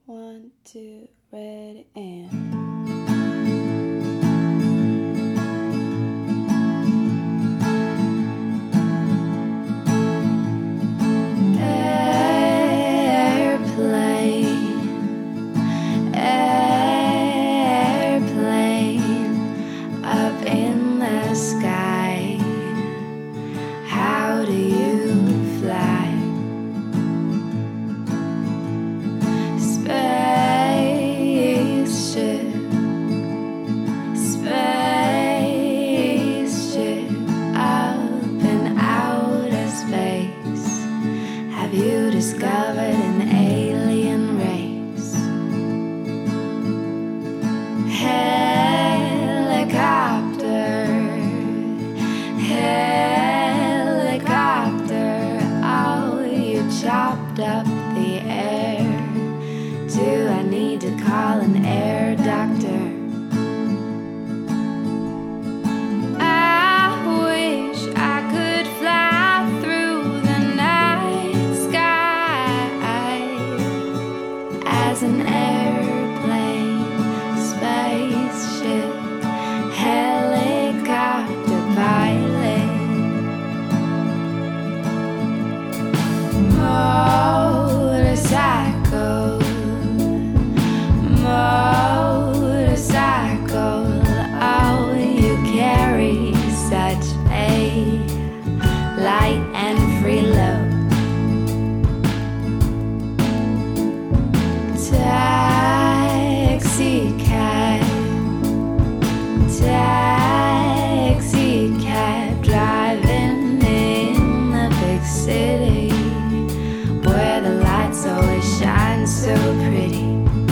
One, two, ready, and you discovered an alien race. Helicopter, helicopter, oh, you chopped up the air. Do I need to call an air doctor? As an airplane, spaceship, helicopter pilot, motorcycle, motorcycle, oh, you carry such a light and free load. Taxi cab, driving in the big city where the lights always shine so pretty.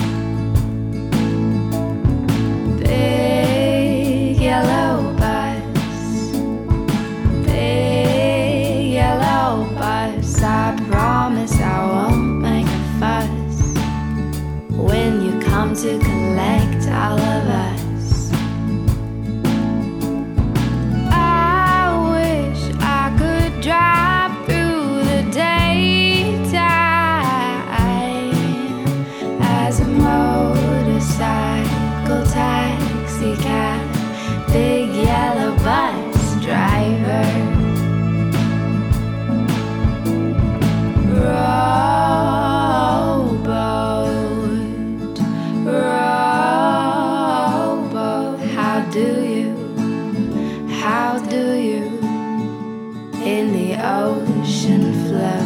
Big yellow bus, I promise I won't make a fuss when you come to collect all of us. Drive through the daytime as a motorcycle, taxi cab, big yellow bus driver. Rowboat, how do you in the ocean flow?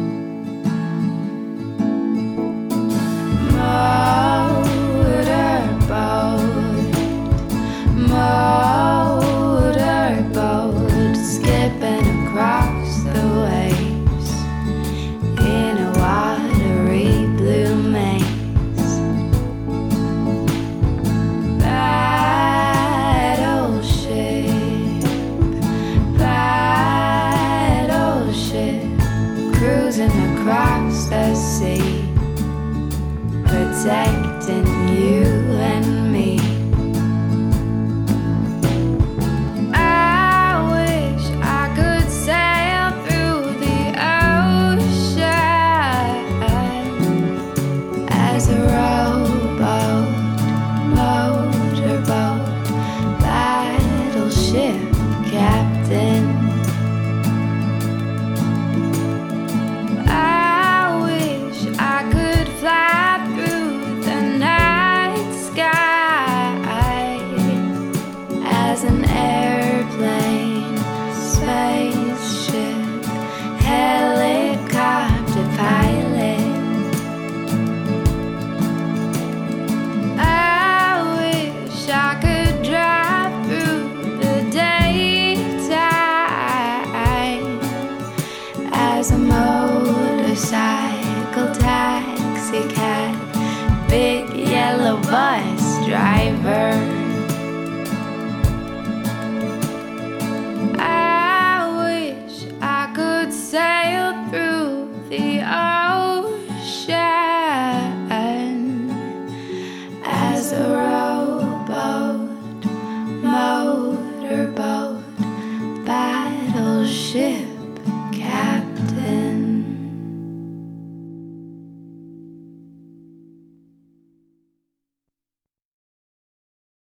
Motorboat, skipping across the waves in a watery blue maze. Cruising across the sea, protecting you and me. I wish I could sail through the ocean as a rowboat, motorboat, battleship captain. As an airplane, spaceship, helicopter pilot, I wish I could drive through the daytime as a motorcycle, taxi cab, big yellow bus driver.